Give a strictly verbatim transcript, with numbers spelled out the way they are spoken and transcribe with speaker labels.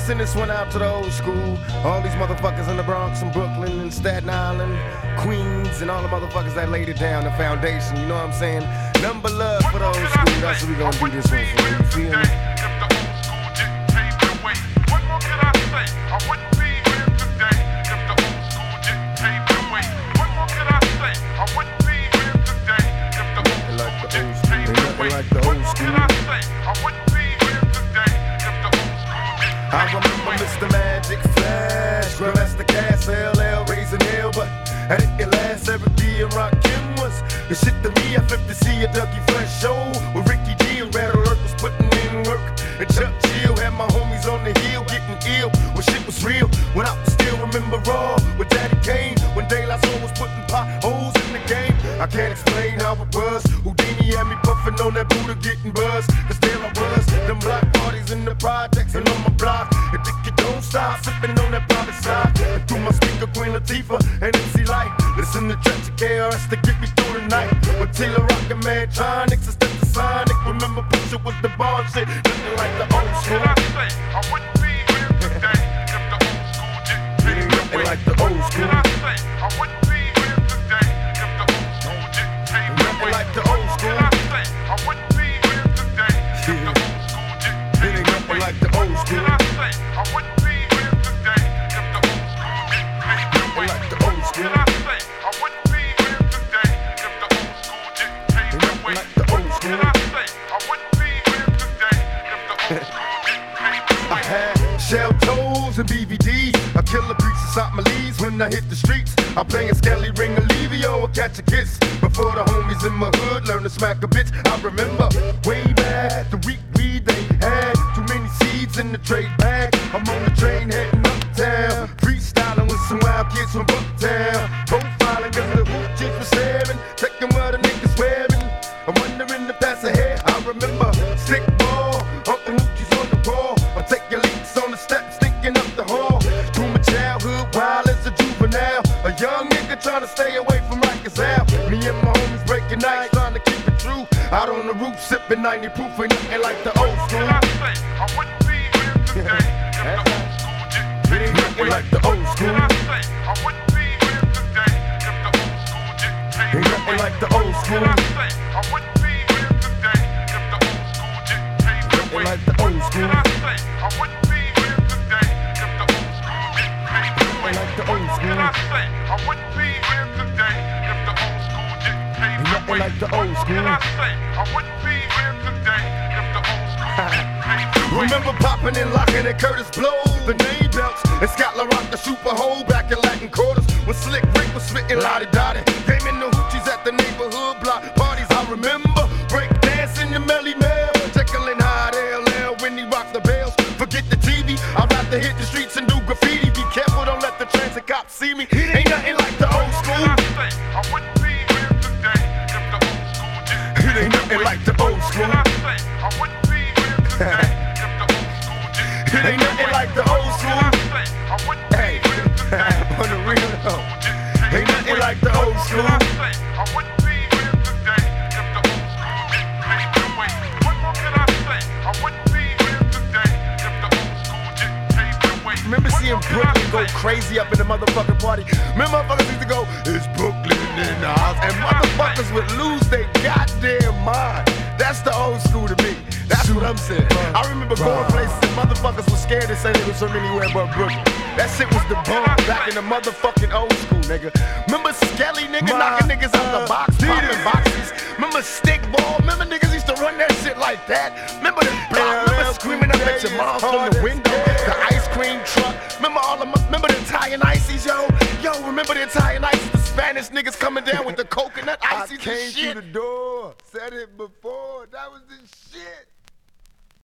Speaker 1: send this one out to the old school. All these motherfuckers in the Bronx and Brooklyn and Staten Island, Queens, and all the motherfuckers that laid it down, the foundation, you know what I'm saying? Number love for the old school, that's what we gonna do this one for, you feel me?
Speaker 2: What more can I say? I wouldn't be here today if the old school didn't pave the way. What more can I say? I wouldn't be here today if the old school didn't pave the way. What more can I say? I wouldn't be here today if the old school didn't pave the way.
Speaker 1: I remember Mister Magic Flash, Grandmaster Cass, L L, raising hell, but I didn't last. Every D and Rakim was the shit to me. I flipped to see a Dougie Fresh show with Ricky G and Red Alert was putting in work. And Chuck Chill had my homies on the hill getting ill when shit was real. When I still remember Raw with Daddy Kane, when De La Soul was putting potholes in the game. I can't explain how it was. Houdini had me puffing on that Buddha getting buzzed. Cause there I was, them black parties in the projects and on my block. And think you don't stop sipping on that private side. And through my speaker, Queen Latifah and M C Light. Listen to Trench K R S to get me through the night. With Taylor Rockin' Mantronics instead of Sonic. Remember Pusha was the bar shit, nothing like the old school.
Speaker 2: What can I say? I wouldn't be here today if the old school didn't pave the way.
Speaker 1: Like the old school.
Speaker 2: What can I say? I wouldn't be here today if the old school didn't pave the way.
Speaker 1: Like the old school.
Speaker 2: What can I say? I wouldn't be here today if the old school didn't pave the way.
Speaker 1: Like the old school.
Speaker 2: What can I say? I wouldn't be here today if the old school didn't pave the way.
Speaker 1: Like the old school.
Speaker 2: What can I say? I wouldn't be here today if the old school didn't pave the way.
Speaker 1: Like the old school.
Speaker 2: What can I say? I wouldn't be here today if the old school didn't pave the way.
Speaker 1: I had shell toes and B V Ds. I kill a piece of South Malise when I hit the streets. I'm playing Skelly, Ring, Olivio, or Catch a Kiss. Before the homies in my hood learn to smack a bitch. I remember way back the week weed they had. Too many seeds in the trade bag. I'm on the train heading uptown. Freestyling with some wild kids from Bucktown. Profiling cause the hoop chicks was staring. Checking what the niggas wearing. I'm wondering if that's ahead. I remember stick ball, humping hoochies on the wall. I take your leaks on the steps, thinking up the hall. Through my childhood, wild as a juvenile. A young nigga trying to stay away from Rikers out. Me and my homies breaking nights, trying to keep it true. Out on the roof, sipping ninety proof, ain't nothing like the old school.
Speaker 2: What can I say? I wouldn't be here today if the old school didn't pave the way.
Speaker 1: Like the old school.
Speaker 2: What can I say? I wouldn't be here today if the old school didn't pave the
Speaker 1: Ain't
Speaker 2: way.
Speaker 1: nothing like the old school.
Speaker 2: What can I say? I wouldn't be here today if the old school didn't pave the way.
Speaker 1: Like the old school.
Speaker 2: What can I say? I wouldn't be here today if the old school didn't pave the way.
Speaker 1: Like the old
Speaker 2: What
Speaker 1: school.
Speaker 2: can I say? I wouldn't be here today if the old school didn't pave the way.
Speaker 1: Like the old
Speaker 2: What
Speaker 1: school.
Speaker 2: can I say? I wouldn't be here today if the old school didn't pave the way.
Speaker 1: Remember popping and locking at Curtis Blow, the name belts, and Scott LaRock, the super hole back in Latin quarters. When Slick Rick was spitting Lottie Dottie. Came in the hoochies at the neighborhood block parties. I remember break dancing the Melly Mel. Jekyll and Hyde L L when he rocked the bells. Forget the T V, I'd rather hit the streets and do graffiti. Be careful, don't let the transit cops see me. Ain't nothing like the old school.
Speaker 2: What can I say? I wouldn't be here today if the old school didn't
Speaker 1: It ain't nothing like the old school.
Speaker 2: What can I say? I wouldn't be here today if the old school didn't
Speaker 1: It ain't nothing like the old school.
Speaker 2: What can I say? I wouldn't be
Speaker 1: Hey,
Speaker 2: here today
Speaker 1: on the real though. Ain't nothing like the old school.
Speaker 2: What can I say? I wouldn't be here today if the old school didn't pave the way. What more can I say? I wouldn't be here today if the old school didn't pave the way.
Speaker 1: Remember
Speaker 2: What
Speaker 1: seeing
Speaker 2: more can I
Speaker 1: Brooklyn go
Speaker 2: say?
Speaker 1: crazy up in the motherfucking party? Remember motherfuckers used to go, it's Brooklyn in the house. And motherfuckers would lose their goddamn mind. That's the old school to me. That's what I'm saying. I remember going places and motherfuckers were scared to say they was from anywhere but Brooklyn. That shit was the bomb back in the motherfucking old school, nigga. Remember Skelly, nigga, knocking niggas out the box, popping boxes. Remember Stickball? Remember niggas used to run that shit like that? Remember the block? Remember screaming up at your mom from the window? The ice cream truck? Remember all of my, remember the Italian ices, yo? Yo, remember the Italian ices? The Spanish niggas coming down with the coconut ices and shit. I came through the door, said it before, that was the shit.